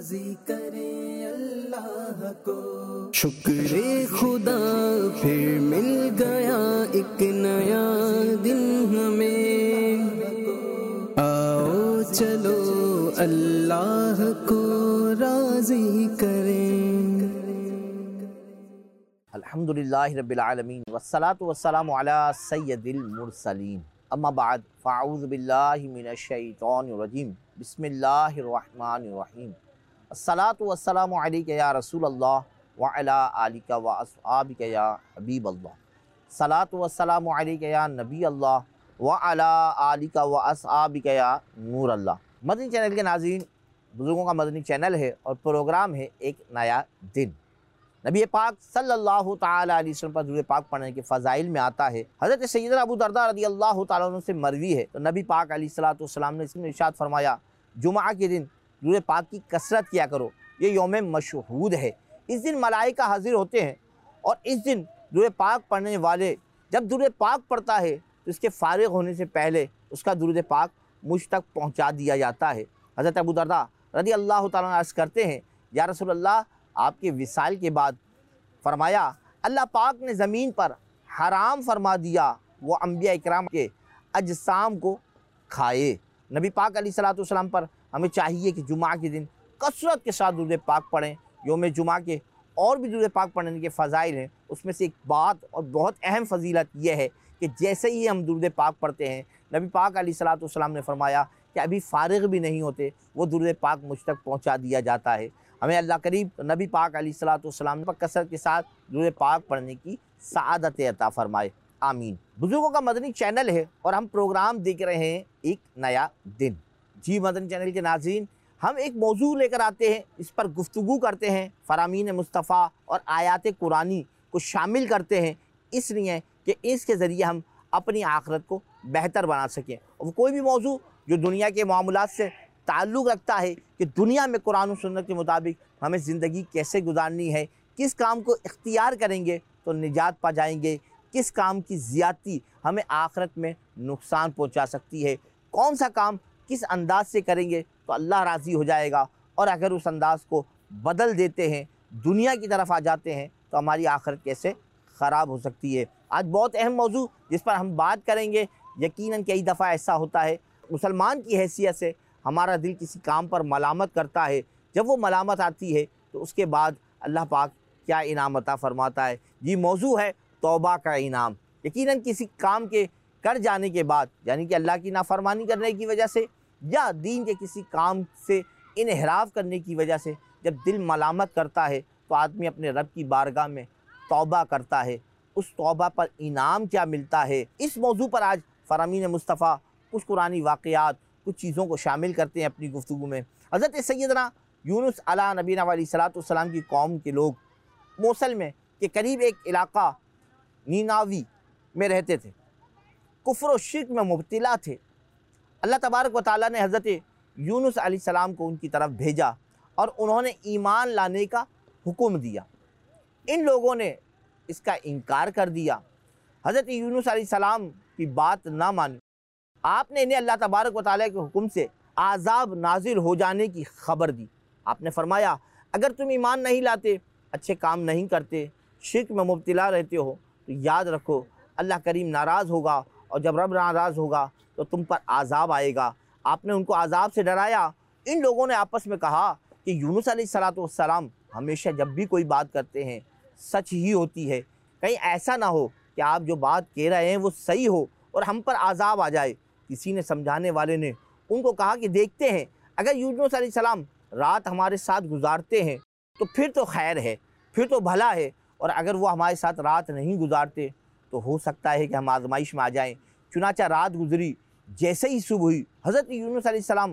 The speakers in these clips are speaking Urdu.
راضی کریں اللہ کو۔ شکر خدا پھر مل گیا ایک نیا دن ہمیں، آؤ چلو اللہ کو راضی کریں۔ الحمدللہ رب العالمین والصلاة والسلام علی سید المرسلین، اما بعد فاعوذ باللہ من الشیطان الرجیم، بسم اللہ الرحمن الرحیم۔ الصلاة والسلام علیک یا رسول اللہ وعلی آلک واصحابک یا حبیب اللہ۔ الصلاة والسلام علیک یا نبی اللہ وعلی آلک واصحابک یا نور اللہ۔ مدنی چینل کے ناظرین، بزرگوں کا مدنی چینل ہے اور پروگرام ہے ایک نیا دن۔ نبی پاک صلی اللہ تعالیٰ علیہ وسلم پر درود پاک پڑھنے کے فضائل میں آتا ہے، حضرت سیدنا ابو درداء رضی اللہ تعالیٰ عنہ سے مروی ہے، تو نبی پاک علیہ السلام نے اس میں ارشاد فرمایا، جمعہ کے دن درود پاک کی کثرت کیا کرو، یہ یوم مشہود ہے، اس دن ملائکہ حاضر ہوتے ہیں، اور اس دن درود پاک پڑھنے والے جب درود پاک پڑھتا ہے تو اس کے فارغ ہونے سے پہلے اس کا درود پاک مجھ تک پہنچا دیا جاتا ہے۔ حضرت ابو درداء رضی اللہ تعالیٰ عنہ عرض کرتے ہیں، یا رسول اللہ، آپ کے وصال کے بعد فرمایا اللہ پاک نے زمین پر حرام فرما دیا وہ انبیاء اکرام کے اجسام کو کھائے۔ نبی پاک علیہ السلام پر ہمیں چاہیے کہ جمعہ کے دن کثرت کے ساتھ درود پاک پڑھیں۔ یوم جمعہ کے اور بھی درود پاک پڑھنے کے فضائل ہیں، اس میں سے ایک بات اور بہت اہم فضیلت یہ ہے کہ جیسے ہی ہم درود پاک پڑھتے ہیں، نبی پاک علیہ السلام نے فرمایا کہ ابھی فارغ بھی نہیں ہوتے، وہ درود پاک مجھ تک پہنچا دیا جاتا ہے۔ ہمیں اللہ قریب نبی پاک علیہ السلام پر کثرت کے ساتھ درود پاک پڑھنے کی سعادت عطا فرمائے، آمین۔ بزرگوں کا مدنی چینل ہے اور ہم پروگرام دیکھ رہے ہیں ایک نیا دن۔ جی مدنی چینل کے ناظرین، ہم ایک موضوع لے کر آتے ہیں، اس پر گفتگو کرتے ہیں، فرامین مصطفیٰ اور آیات قرآنی کو شامل کرتے ہیں، اس لیے کہ اس کے ذریعے ہم اپنی آخرت کو بہتر بنا سکیں۔ اور کوئی بھی موضوع جو دنیا کے معاملات سے تعلق رکھتا ہے کہ دنیا میں قرآن و سنت کے مطابق ہمیں زندگی کیسے گزارنی ہے، کس کام کو اختیار کریں گے تو نجات پا جائیں گے، کس کام کی زیادتی ہمیں آخرت میں نقصان پہنچا سکتی ہے، کون سا کام کس انداز سے کریں گے تو اللہ راضی ہو جائے گا، اور اگر اس انداز کو بدل دیتے ہیں، دنیا کی طرف آ جاتے ہیں تو ہماری آخرت کیسے خراب ہو سکتی ہے۔ آج بہت اہم موضوع جس پر ہم بات کریں گے، یقیناً کئی دفعہ ایسا ہوتا ہے مسلمان کی حیثیت سے ہمارا دل کسی کام پر ملامت کرتا ہے، جب وہ ملامت آتی ہے تو اس کے بعد اللہ پاک کیا انعام عطا فرماتا ہے۔ یہ موضوع ہے توبہ کا انعام۔ یقیناً کسی کام کے کر جانے کے بعد، یعنی کہ اللہ کی نافرمانی کرنے کی وجہ سے یا دین کے کسی کام سے انحراف کرنے کی وجہ سے جب دل ملامت کرتا ہے تو آدمی اپنے رب کی بارگاہ میں توبہ کرتا ہے، اس توبہ پر انعام کیا ملتا ہے، اس موضوع پر آج فرامین مصطفیٰ کچھ قرآنی واقعات، کچھ چیزوں کو شامل کرتے ہیں اپنی گفتگو میں۔ حضرت سیدنا یونس علیہ نبینا علیہ السلام کی قوم کے لوگ موصل میں کے قریب ایک علاقہ نیناوی میں رہتے تھے، کفر و شرک میں مبتلا تھے۔ اللہ تبارک و تعالیٰ نے حضرت یونس علیہ السلام کو ان کی طرف بھیجا اور انہوں نے ایمان لانے کا حکم دیا۔ ان لوگوں نے اس کا انکار کر دیا، حضرت یونس علیہ السلام کی بات نہ مانی۔ آپ نے انہیں اللہ تبارک و تعالیٰ کے حکم سے عذاب نازل ہو جانے کی خبر دی۔ آپ نے فرمایا اگر تم ایمان نہیں لاتے، اچھے کام نہیں کرتے، شرک میں مبتلا رہتے ہو تو یاد رکھو اللہ کریم ناراض ہوگا، اور جب رب ناراض ہوگا تو تم پر عذاب آئے گا۔ آپ نے ان کو عذاب سے ڈرایا۔ ان لوگوں نے آپس میں کہا کہ یونس علیہ السلام ہمیشہ جب بھی کوئی بات کرتے ہیں سچ ہی ہوتی ہے، کہیں ایسا نہ ہو کہ آپ جو بات کہہ رہے ہیں وہ صحیح ہو اور ہم پر عذاب آ جائے۔ کسی نے سمجھانے والے نے ان کو کہا کہ دیکھتے ہیں اگر یونس علیہ السلام رات ہمارے ساتھ گزارتے ہیں تو پھر تو خیر ہے، پھر تو بھلا ہے، اور اگر وہ ہمارے ساتھ رات نہیں گزارتے تو ہو سکتا ہے کہ ہم آزمائش میں آ جائیں۔ چنانچہ رات گزری، جیسے ہی صبح ہوئی حضرت یونس علیہ السلام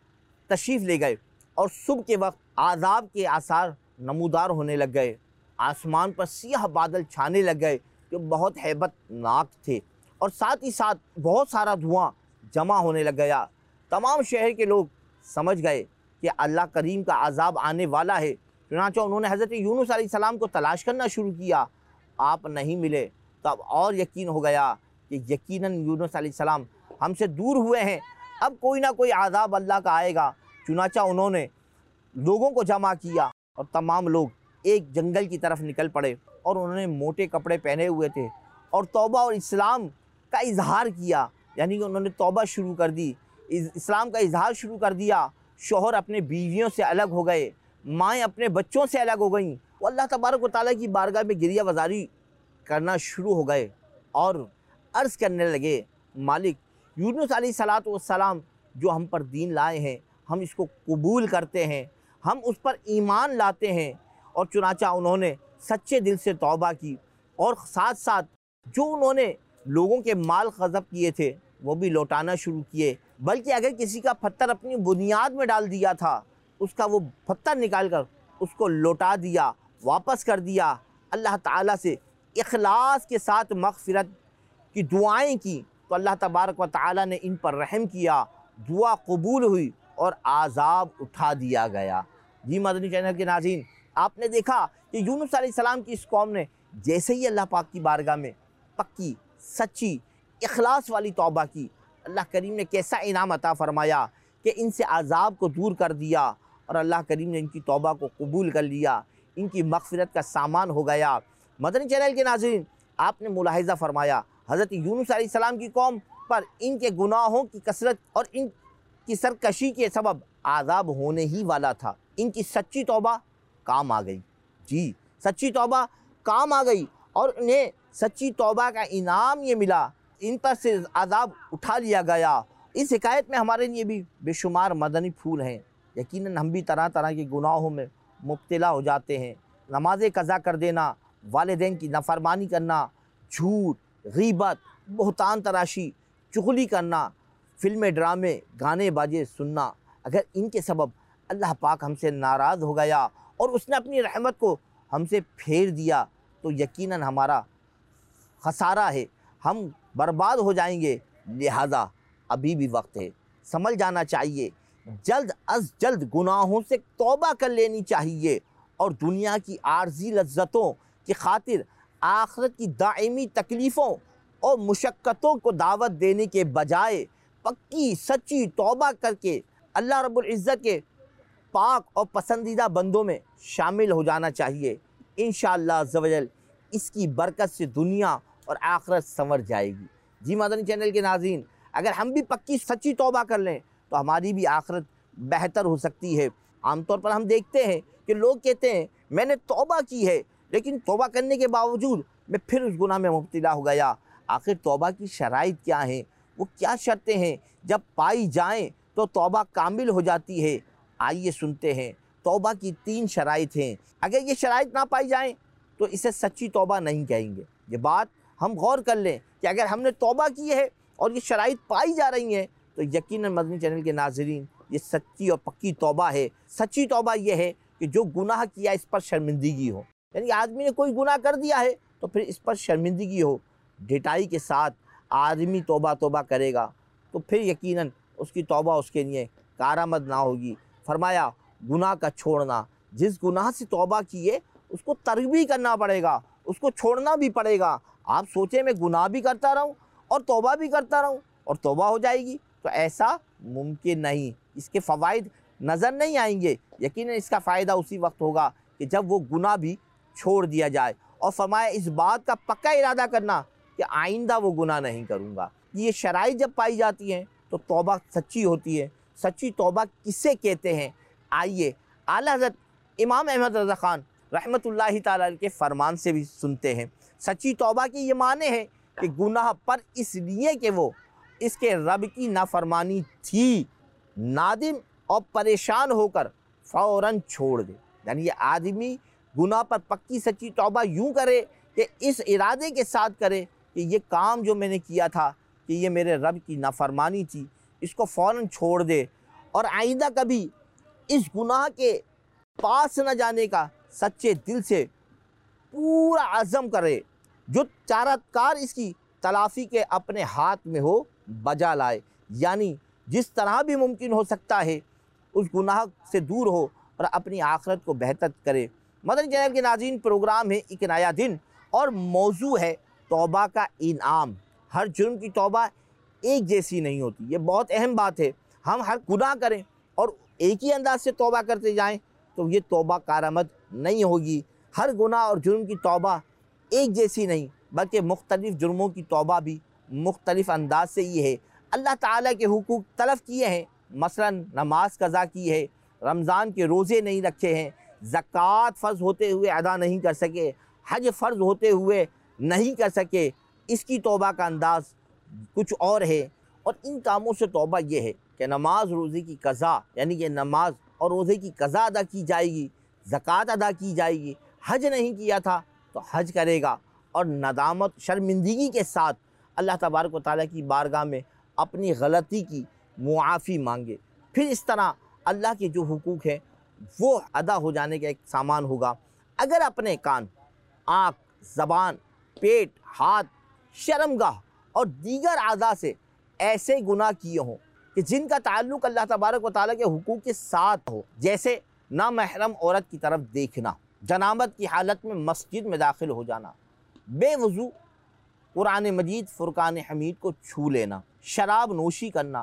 تشریف لے گئے، اور صبح کے وقت عذاب کے آثار نمودار ہونے لگ گئے۔ آسمان پر سیاہ بادل چھانے لگ گئے جو بہت ہیبت ناک تھے، اور ساتھ ہی ساتھ بہت سارا دھواں جمع ہونے لگ گیا۔ تمام شہر کے لوگ سمجھ گئے کہ اللہ کریم کا عذاب آنے والا ہے، چنانچہ انہوں نے حضرت یونس علیہ السلام کو تلاش کرنا شروع کیا۔ آپ نہیں ملے تو اب اور یقین ہو گیا کہ یقیناً یونس علیہ السلام ہم سے دور ہوئے ہیں، اب کوئی نہ کوئی عذاب اللہ کا آئے گا۔ چنانچہ انہوں نے لوگوں کو جمع کیا اور تمام لوگ ایک جنگل کی طرف نکل پڑے اور انہوں نے موٹے کپڑے پہنے ہوئے تھے اور توبہ اور اسلام کا اظہار کیا، یعنی کہ انہوں نے توبہ شروع کر دی، اسلام کا اظہار شروع کر دیا۔ شوہر اپنے بیویوں سے الگ ہو گئے، مائیں اپنے بچوں سے الگ ہو گئیں، وہ اللہ تبارک و تعالیٰ کی بارگاہ میں گریہ وزاری کرنا شروع ہو گئے اور عرض کرنے لگے، مالک یونس علیہ السلام جو ہم پر دین لائے ہیں ہم اس کو قبول کرتے ہیں، ہم اس پر ایمان لاتے ہیں۔ اور چنانچہ انہوں نے سچے دل سے توبہ کی اور ساتھ ساتھ جو انہوں نے لوگوں کے مال غصب کیے تھے وہ بھی لوٹانا شروع کیے، بلکہ اگر کسی کا پتھر اپنی بنیاد میں ڈال دیا تھا اس کا وہ پتھر نکال کر اس کو لوٹا دیا، واپس کر دیا۔ اللہ تعالیٰ سے اخلاص کے ساتھ مغفرت کی دعائیں کی تو اللہ تبارک و تعالیٰ نے ان پر رحم کیا، دعا قبول ہوئی اور عذاب اٹھا دیا گیا۔ جی مدنی چینل کے ناظرین، آپ نے دیکھا کہ یونس علیہ السلام کی اس قوم نے جیسے ہی اللہ پاک کی بارگاہ میں پکی سچی اخلاص والی توبہ کی، اللہ کریم نے کیسا انعام عطا فرمایا کہ ان سے عذاب کو دور کر دیا اور اللہ کریم نے ان کی توبہ کو قبول کر لیا، ان کی مغفرت کا سامان ہو گیا۔ مدنی چینل کے ناظرین، آپ نے ملاحظہ فرمایا حضرت یونس علیہ السلام کی قوم پر ان کے گناہوں کی کثرت اور ان کی سرکشی کے سبب عذاب ہونے ہی والا تھا۔ ان کی سچی توبہ کام آ گئی، جی سچی توبہ کام آ گئی اور انہیں سچی توبہ کا انعام یہ ملا، ان پر سے عذاب اٹھا لیا گیا۔ اس حکایت میں ہمارے لیے بھی بے شمار مدنی پھول ہیں۔ یقیناً ہم بھی طرح طرح کے گناہوں میں مبتلا ہو جاتے ہیں، نمازیں قضا کر دینا، والدین کی نافرمانی کرنا، جھوٹ، غیبت، بہتان تراشی، چغلی کرنا، فلمیں، ڈرامے، گانے باجے سننا، اگر ان کے سبب اللہ پاک ہم سے ناراض ہو گیا اور اس نے اپنی رحمت کو ہم سے پھیر دیا تو یقیناً ہمارا خسارہ ہے، ہم برباد ہو جائیں گے۔ لہذا ابھی بھی وقت ہے، سمجھ جانا چاہیے، جلد از جلد گناہوں سے توبہ کر لینی چاہیے اور دنیا کی عارضی لذتوں کی خاطر آخرت کی دائمی تکلیفوں اور مشقتوں کو دعوت دینے کے بجائے پکی سچی توبہ کر کے اللہ رب العزت کے پاک اور پسندیدہ بندوں میں شامل ہو جانا چاہیے۔ انشاءاللہ عز و جل اس کی برکت سے دنیا اور آخرت سنور جائے گی۔ جی مدنی چینل کے ناظرین، اگر ہم بھی پکی سچی توبہ کر لیں تو ہماری بھی آخرت بہتر ہو سکتی ہے۔ عام طور پر ہم دیکھتے ہیں کہ لوگ کہتے ہیں میں نے توبہ کی ہے لیکن توبہ کرنے کے باوجود میں پھر اس گناہ میں مبتلا ہو گیا۔ آخر توبہ کی شرائط کیا ہیں، وہ کیا شرطیں ہیں، جب پائی جائیں تو توبہ کامل ہو جاتی ہے؟ آئیے سنتے ہیں۔ توبہ کی 3 شرائط ہیں، اگر یہ شرائط نہ پائی جائیں تو اسے سچی توبہ نہیں کہیں گے۔ یہ بات ہم غور کر لیں کہ اگر ہم نے توبہ کی ہے اور یہ شرائط پائی جا رہی ہیں تو یقیناً مدنی چینل کے ناظرین یہ سچی اور پکی توبہ ہے۔ سچی توبہ یہ ہے کہ جو گناہ کیا اس پر شرمندگی ہو، یعنی آدمی نے کوئی گناہ کر دیا ہے تو پھر اس پر شرمندگی ہو، ڈٹائی کے ساتھ آدمی توبہ کرے گا تو پھر یقیناً اس کی توبہ اس کے لیے کارآمد نہ ہوگی۔ فرمایا گناہ کا چھوڑنا، جس گناہ سے توبہ کیے اس کو ترک بھی کرنا پڑے گا، اس کو چھوڑنا بھی پڑے گا۔ آپ سوچیں میں گناہ بھی کرتا رہوں اور توبہ بھی کرتا رہوں اور توبہ ہو جائے گی، تو ایسا ممکن نہیں، اس کے فوائد نظر نہیں آئیں گے۔ یقیناً اس کا فائدہ اسی وقت ہوگا کہ جب وہ گناہ بھی چھوڑ دیا جائے، اور فرمایا اس بات کا پکا ارادہ کرنا کہ آئندہ وہ گناہ نہیں کروں گا۔ یہ شرائط جب پائی جاتی ہیں تو توبہ سچی ہوتی ہے۔ سچی توبہ کسے کہتے ہیں؟ آئیے اعلیٰ حضرت امام احمد رضا خان رحمۃ اللہ تعالیٰ علیہ کے فرمان سے بھی سنتے ہیں۔ سچی توبہ کی یہ معنی ہے کہ گناہ پر اس لیے کہ وہ اس کے رب کی نافرمانی تھی، نادم اور پریشان ہو کر فوراً چھوڑ دے۔ یعنی یہ آدمی گناہ پر پکی سچی توبہ یوں کرے کہ اس ارادے کے ساتھ کرے کہ یہ کام جو میں نے کیا تھا کہ یہ میرے رب کی نافرمانی تھی، اس کو فوراً چھوڑ دے اور آئندہ کبھی اس گناہ کے پاس نہ جانے کا سچے دل سے پورا عزم کرے، جو چارہ کار اس کی تلافی کے اپنے ہاتھ میں ہو بجا لائے، یعنی جس طرح بھی ممکن ہو سکتا ہے اس گناہ سے دور ہو اور اپنی آخرت کو بہتر کرے۔ مدنی چینل کے ناظرین، پروگرام ہے ایک نیا دن اور موضوع ہے توبہ کا انعام۔ ہر جرم کی توبہ ایک جیسی نہیں ہوتی، یہ بہت اہم بات ہے۔ ہم ہر گناہ کریں اور ایک ہی انداز سے توبہ کرتے جائیں تو یہ توبہ کارآمد نہیں ہوگی۔ ہر گناہ اور جرم کی توبہ ایک جیسی نہیں، بلکہ مختلف جرموں کی توبہ بھی مختلف انداز سے یہ ہے۔ اللہ تعالیٰ کے حقوق تلف کیے ہیں، مثلا نماز قضا کی ہے، رمضان کے روزے نہیں رکھے ہیں، زکوٰۃ فرض ہوتے ہوئے ادا نہیں کر سکے، حج فرض ہوتے ہوئے نہیں کر سکے، اس کی توبہ کا انداز کچھ اور ہے۔ اور ان کاموں سے توبہ یہ ہے کہ نماز روزے کی قضا، یعنی کہ نماز اور روزے کی قضا ادا کی جائے گی، زکوٰۃ ادا کی جائے گی، حج نہیں کیا تھا تو حج کرے گا، اور ندامت شرمندگی کے ساتھ اللہ تبارک و تعالیٰ کی بارگاہ میں اپنی غلطی کی معافی مانگے۔ پھر اس طرح اللہ کے جو حقوق ہیں وہ ادا ہو جانے کا ایک سامان ہوگا۔ اگر اپنے کان، آنکھ، زبان، پیٹ، ہاتھ، شرمگاہ اور دیگر اعضاء سے ایسے گناہ کیے ہوں کہ جن کا تعلق اللہ تبارک و تعالیٰ کے حقوق کے ساتھ ہو، جیسے نامحرم عورت کی طرف دیکھنا، جنابت کی حالت میں مسجد میں داخل ہو جانا، بے وضو قرآن مجید فرقان حمید کو چھو لینا، شراب نوشی کرنا،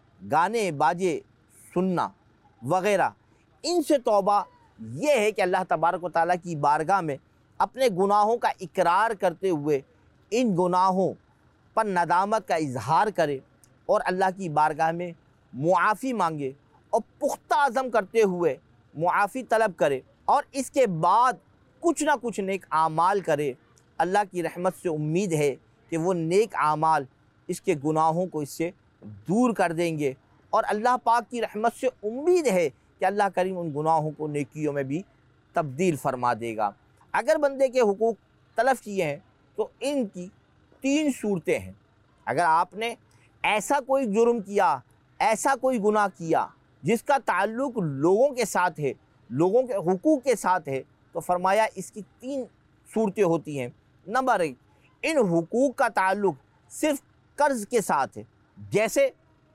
گانے باجے سننا وغیرہ، ان سے توبہ یہ ہے کہ اللہ تبارک و تعالیٰ کی بارگاہ میں اپنے گناہوں کا اقرار کرتے ہوئے ان گناہوں پر ندامت کا اظہار کرے اور اللہ کی بارگاہ میں معافی مانگے، اور پختہ عزم کرتے ہوئے معافی طلب کرے، اور اس کے بعد کچھ نہ کچھ نیک اعمال کرے۔ اللہ کی رحمت سے امید ہے کہ وہ نیک اعمال اس کے گناہوں کو اس سے دور کر دیں گے، اور اللہ پاک کی رحمت سے امید ہے کہ اللہ کریم ان گناہوں کو نیکیوں میں بھی تبدیل فرما دے گا۔ اگر بندے کے حقوق تلف کیے ہیں تو ان کی 3 صورتیں ہیں۔ اگر آپ نے ایسا کوئی جرم کیا، ایسا کوئی گناہ کیا جس کا تعلق لوگوں کے ساتھ ہے، لوگوں کے حقوق کے ساتھ ہے، تو فرمایا اس کی 3 صورتیں ہوتی ہیں۔ نمبر 1، ان حقوق کا تعلق صرف قرض کے ساتھ ہے، جیسے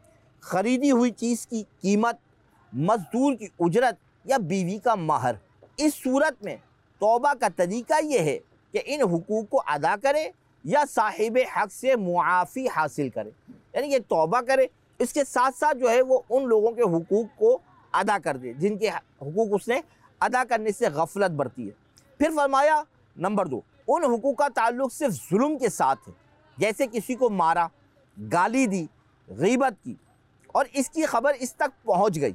خریدی ہوئی چیز کی قیمت، مزدور کی اجرت یا بیوی کا مہر۔ اس صورت میں توبہ کا طریقہ یہ ہے کہ ان حقوق کو ادا کرے یا صاحب حق سے معافی حاصل کرے، یعنی کہ توبہ کرے، اس کے ساتھ ساتھ جو ہے وہ ان لوگوں کے حقوق کو ادا کر دے جن کے حقوق اس نے ادا کرنے سے غفلت برتی ہے۔ پھر فرمایا نمبر 2، ان حقوق کا تعلق صرف ظلم کے ساتھ ہے، جیسے کسی کو مارا، گالی دی، غیبت کی اور اس کی خبر اس تک پہنچ گئی۔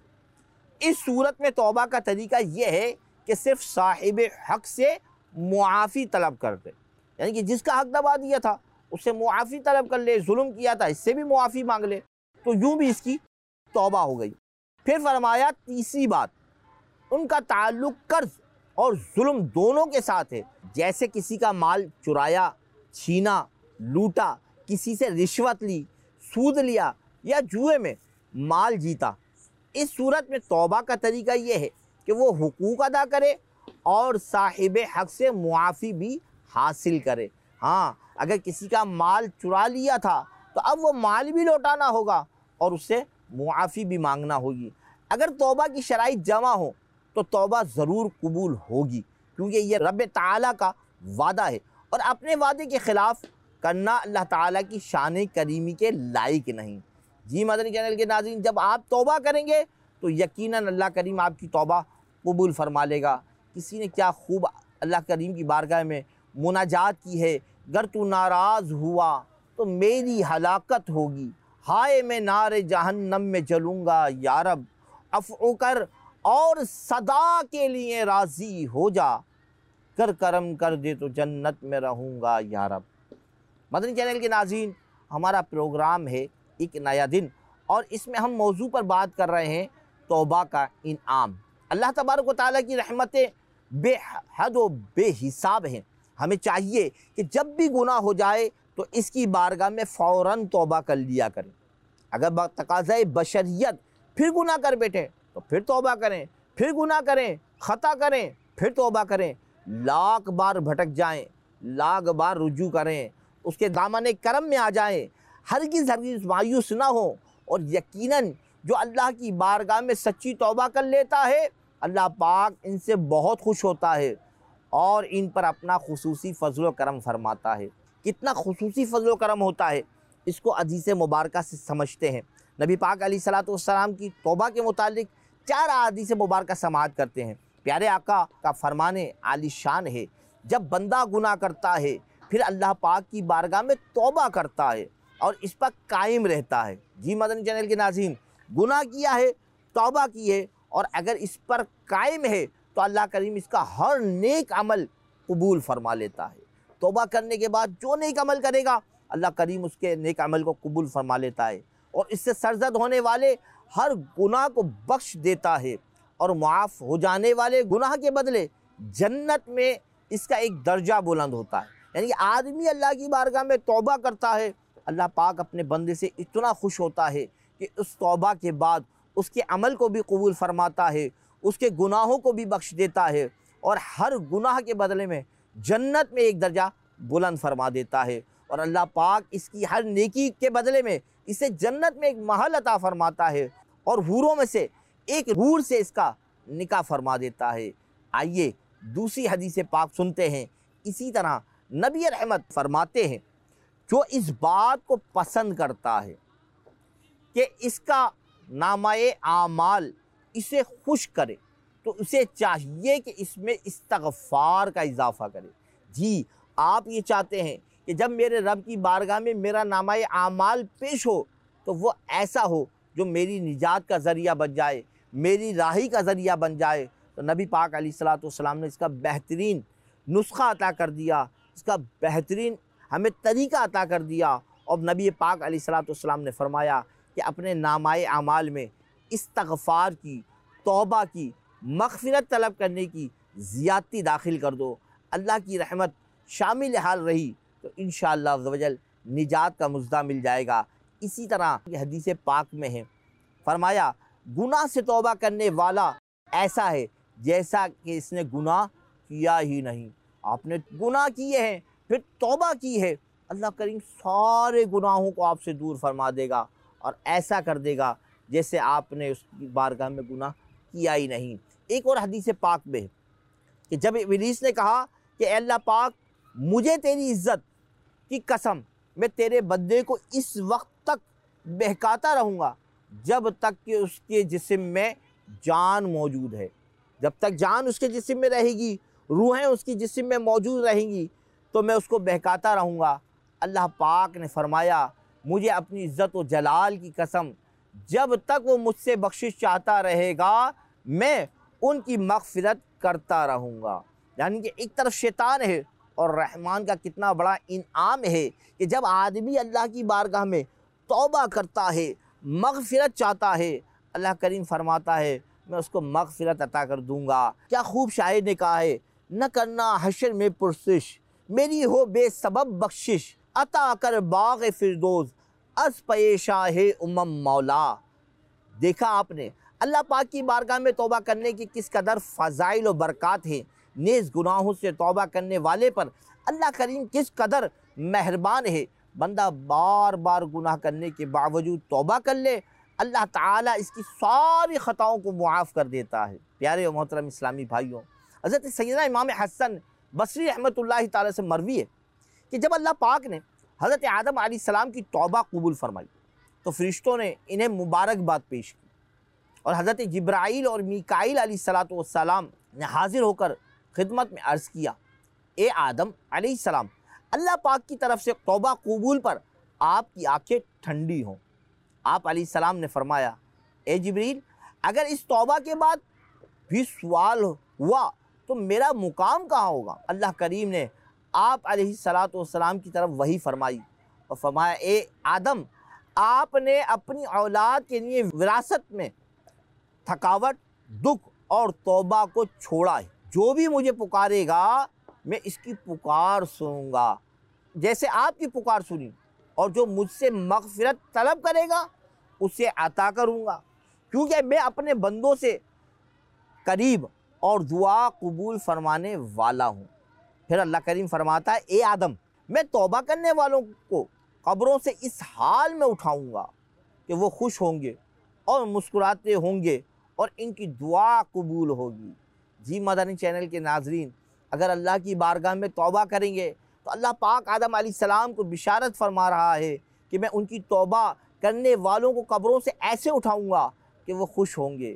اس صورت میں توبہ کا طریقہ یہ ہے کہ صرف صاحب حق سے معافی طلب کر دے، یعنی کہ جس کا حق دبا دیا تھا اس سے معافی طلب کر لے، ظلم کیا تھا اس سے بھی معافی مانگ لے، تو یوں بھی اس کی توبہ ہو گئی۔ پھر فرمایا تیسری بات، ان کا تعلق قرض اور ظلم دونوں کے ساتھ ہے، جیسے کسی کا مال چرایا، چھینا، لوٹا، کسی سے رشوت لی، سود لیا یا جوئے میں مال جیتا۔ اس صورت میں توبہ کا طریقہ یہ ہے کہ وہ حقوق ادا کرے اور صاحب حق سے معافی بھی حاصل کرے۔ ہاں، اگر کسی کا مال چرا لیا تھا تو اب وہ مال بھی لوٹانا ہوگا اور اس سے معافی بھی مانگنا ہوگی۔ اگر توبہ کی شرائط جمع ہو تو توبہ ضرور قبول ہوگی، کیونکہ یہ رب تعالیٰ کا وعدہ ہے، اور اپنے وعدے کے خلاف کرنا اللہ تعالیٰ کی شان کریمی کے لائق نہیں۔ جی مدنی چینل کے ناظرین، جب آپ توبہ کریں گے تو یقیناً اللہ کریم آپ کی توبہ قبول فرما لے گا۔ کسی نے کیا خوب اللہ کریم کی بارگاہ میں مناجات کی ہے، گر تو ناراض ہوا تو میری ہلاکت ہوگی، ہائے میں نار جہنم میں جلوں گا یا رب، عفو کر اور صدا کے لیے راضی ہو جا، کر کرم کر دے تو جنت میں رہوں گا یا رب۔ مدنی چینل کے ناظرین، ہمارا پروگرام ہے ایک نیا دن، اور اس میں ہم موضوع پر بات کر رہے ہیں توبہ کا انعام۔ اللہ تبارک و تعالیٰ کی رحمتیں بے حد و بے حساب ہیں۔ ہمیں چاہیے کہ جب بھی گناہ ہو جائے تو اس کی بارگاہ میں فوراً توبہ کر لیا کریں۔ اگر تقاضۂ بشریت پھر گناہ کر بیٹھے تو پھر توبہ کریں، پھر گناہ کریں، خطا کریں، پھر توبہ کریں، لاکھ بار بھٹک جائیں، لاکھ بار رجوع کریں، اس کے دامن کرم میں آ جائیں، ہرگز مایوس نہ ہوں، اور یقیناً جو اللہ کی بارگاہ میں سچی توبہ کر لیتا ہے اللہ پاک ان سے بہت خوش ہوتا ہے اور ان پر اپنا خصوصی فضل و کرم فرماتا ہے۔ کتنا خصوصی فضل و کرم ہوتا ہے اس کو حدیث مبارکہ سے سمجھتے ہیں۔ نبی پاک علیہ الصلوۃ والسلام کی توبہ کے متعلق 4 अहादीस मुबारक समाअत करते हैं। प्यारे आका का फरमाने आली शान है, जब बंदा गुनाह करता है फिर अल्लाह पाक की बारगाह में तौबा करता है और इस पर कायम रहता है। जी मदनी चैनल के नाज़रीन, गुनाह किया है, तौबा की है और अगर इस पर कायम है तो अल्लाह करीम इसका हर नेक अमल कबूल फरमा लेता है। तौबा करने के बाद जो नेक अमल करेगा अल्लाह करीम उसके नेक अमल को कबूल फरमा लेता है और इससे सरजद होने वाले हर गुनाह को बख्श देता है और मुआफ़ हो जाने वाले गुनाह के बदले जन्नत में इसका एक दर्जा बुलंद होता है। यानी आदमी अल्लाह की बारगाह में तौबा करता है, अल्लाह पाक अपने बंदे से इतना खुश होता है कि उस तौबा के बाद उसके अमल को भी कबूल फरमाता है, उसके गुनाहों को भी बख्श देता है और हर गुनाह के बदले में जन्नत में एक दर्जा बुलंद फरमा देता है और अल्लाह पाक इसकी हर नेकी के बदले में इसे जन्नत में एक महल अता फरमाता है और हूरों में से एक हूर से इसका निकाह फरमा देता है। आइए दूसरी हदीस पाक सुनते हैं। इसी तरह नबी रहमत फरमाते हैं, जो इस बात को पसंद करता है कि इसका नामाए आमाल इसे खुश करे तो उसे चाहिए कि इसमें इस्तग़फ़ार का इजाफ़ा करे। जी, आप ये चाहते हैं कि जब मेरे रब की बारगाह में मेरा नामाए आमाल पेश हो तो वो ऐसा हो जो मेरी निजात का ज़रिया बन जाए, मेरी राही का ज़रिया बन जाए। तो नबी पाक अलैहिस्सलातु वस्सलाम ने इसका बेहतरीन नुस्खा अता कर दिया, इसका बेहतरीन हमें तरीका अता कर दिया और नबी पाक अलैहिस्सलातु वस्सलाम ने फरमाया कि अपने नामाए आमाल में इस्तग़फ़ार की, तौबा की, मग़फ़िरत तलब करने की ज़ियादती दाखिल कर दो। अल्लाह की रहमत शामिल हाल रही तो इंशाअल्लाह अज़्ज़ व जल निजात का मुज़्ज़ा मिल जाएगा। इसी तरह ये हदीस पाक में है, फरमाया गुनाह से तौबा करने वाला ऐसा है जैसा कि इसने गुनाह किया ही नहीं। आपने गुनाह किए हैं फिर तौबा की है, अल्लाह करीम सारे गुनाहों को आपसे दूर फरमा देगा और ऐसा कर देगा जैसे आपने उसकी बारगाह में गुनाह किया ही नहीं। एक और हदीस पाक में है कि जब इब्लीस ने कहा कि अल्लाह पाक, मुझे तेरी इज़्ज़त की कसम, मैं तेरे बंदे को इस वक्त तक बहकाता रहूँगा जब तक कि उसके जिस्म में जान मौजूद है। जब तक जान उसके जिस्म में रहेगी, रूहें उसकी जिस्म में मौजूद रहेंगी तो मैं उसको बहकाता रहूँगा। अल्लाह पाक ने फरमाया, मुझे अपनी इज़्ज़त व जलाल की कसम, जब तक वो मुझसे बख्शिश चाहता रहेगा मैं उनकी मग़फ़िरत करता रहूँगा। यानी कि एक तरफ शैतान है और रहमान का कितना बड़ा इनाम है कि जब आदमी अल्लाह की बारगाह में तौबा करता है, मग़फ़िरत चाहता है, अल्लाह करीम फरमाता है मैं उसको मग़फ़िरत अता कर दूँगा। क्या खूब शायर ने कहा है, न करना हशर में पुरसिश, मेरी हो बेसबब बख्शिश, अता कर बाग़ फ़िरदौस अस पेशाह उमम मौला। देखा आपने अल्लाह पाक की बारगाह में तौबा करने की किस कदर फ़ज़ाइल व बरक़ात हैं। नेज़ गुनाहों से तौबा करने वाले पर अल्लाह करीम किस कदर मेहरबान है। बंदा बार बार गुनाह करने के बावजूद तौबा कर ले, अल्लाह ताला इसकी सारी ख़ताओं को मुआफ़ कर देता है। प्यारे और मोहतरम इस्लामी भाइयों, हज़रत सैयदना इमाम हसन बसरी रहमतुल्लाहि ताला से मरवी है कि जब अल्लाह पाक ने हज़रत आदम अलैहिस्सलाम की तौबा कबूल फरमाई तो फ़रिश्तों ने इन्हें मुबारकबाद पेश की और हज़रत जिब्राईल और मीकाईल अलैहिस्सलातु वस्सलाम ने हाज़िर होकर खिदमत में अर्ज़ किया, ए आदम अलैहिस्सलाम, अल्लाह पाक की तरफ से तौबा कबूल पर आपकी आंखें ठंडी हों। आप अलैहिस्सलाम ने फरमाया, ए जिब्रील, अगर इस तौबा के बाद भी सवाल हुआ तो मेरा मुकाम कहाँ होगा। अल्लाह करीम ने आप अलैहिस्सलातु वस्सलाम की तरफ वही फरमाई और फरमाया, ए आदम, आपने अपनी औलाद के लिए विरासत में थकावट, दुख और तौबा को छोड़ा है। जो भी मुझे पुकारेगा मैं इसकी पुकार सुनूंगा जैसे आपकी पुकार सुनी, और जो मुझसे मग़फ़िरत तलब करेगा उसे अता करूंगा, क्योंकि मैं अपने बंदों से करीब और दुआ कबूल फरमाने वाला हूँ। फिर अल्लाह करीम फरमाता है, ए आदम, मैं तौबा करने वालों को कब्रों से इस हाल में उठाऊंगा कि वो खुश होंगे और मुस्कुराते होंगे और इनकी दुआ कबूल होगी। जी मदनी चैनल के नाजरीन, अगर अल्लाह की बारगाह में तौबा करेंगे तो अल्लाह पाक आदम अलैहिस्सलाम को बिशारत फरमा रहा है कि मैं उनकी तौबा करने वालों को कब्रों से ऐसे उठाऊंगा कि वो खुश होंगे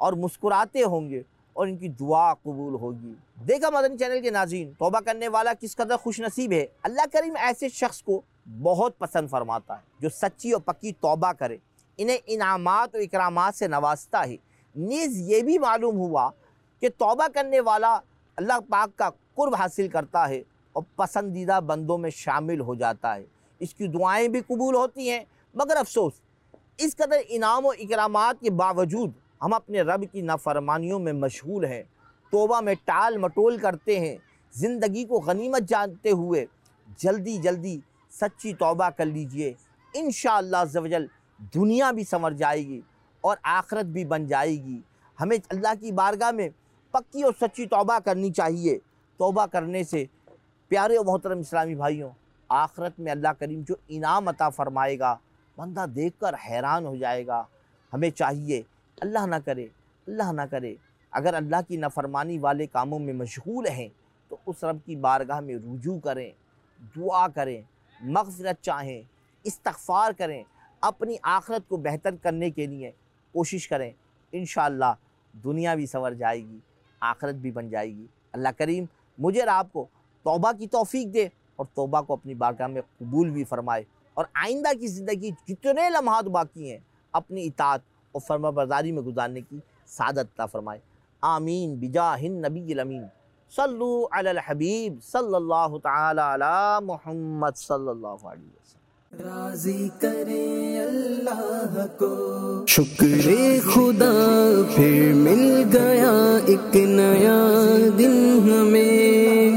اور مسکراتے ہوں گے اور ان کی دعا قبول ہوگی۔ دیکھا مدنی چینل کے ناظرین، توبہ کرنے والا کس قدر خوش نصیب ہے۔ اللہ کریم ایسے شخص کو بہت پسند فرماتا ہے جو سچی اور پکی توبہ کرے، انہیں انعامات و اکرامات سے نوازتا ہے۔ نیز یہ بھی معلوم ہوا کہ توبہ کرنے والا اللہ پاک کا قرب حاصل کرتا ہے اور پسندیدہ بندوں میں شامل ہو جاتا ہے، اس کی دعائیں بھی قبول ہوتی ہیں۔ مگر افسوس، اس قدر انعام و اکرامات کے باوجود ہم اپنے رب کی نافرمانیوں میں مشغول ہیں، توبہ میں ٹال مٹول کرتے ہیں۔ زندگی کو غنیمت جانتے ہوئے جلدی سچی توبہ کر لیجئے، انشاءاللہ عز و جل دنیا بھی سنور جائے گی اور آخرت بھی بن جائے گی۔ ہمیں اللہ کی بارگاہ میں پکی اور سچی توبہ کرنی چاہیے۔ توبہ کرنے سے پیارے و محترم اسلامی بھائیوں، آخرت میں اللہ کریم جو انعام عطا فرمائے گا، بندہ دیکھ کر حیران ہو جائے گا۔ ہمیں چاہیے اللہ نہ کرے اگر اللہ کی نافرمانی والے کاموں میں مشغول ہیں تو اس رب کی بارگاہ میں رجوع کریں، دعا کریں، مغفرت چاہیں، استغفار کریں، اپنی آخرت کو بہتر کرنے کے لیے کوشش کریں۔ انشاءاللہ دنیا بھی سنور جائے گی، آخرت بھی بن جائے گی۔ اللہ کریم مجھے اور آپ کو توبہ کی توفیق دے اور توبہ کو اپنی بارگاہ میں قبول بھی فرمائے، اور آئندہ کی زندگی جتنے لمحات باقی ہیں اپنی اطاعت اور فرما برداری میں گزارنے کی سعادت عطا فرمائے۔ آمین بجاہ النبی الامین۔ صلو علی الحبیب صلی اللہ تعالی علی محمد صلی اللہ علیہ وسلم۔ راضی کرے اللہ کو شکر خدا، پھر مل گیا ایک نیا دن ہمیں۔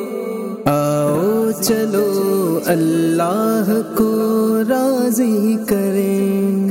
آؤ چلو اللہ کو راضی کریں۔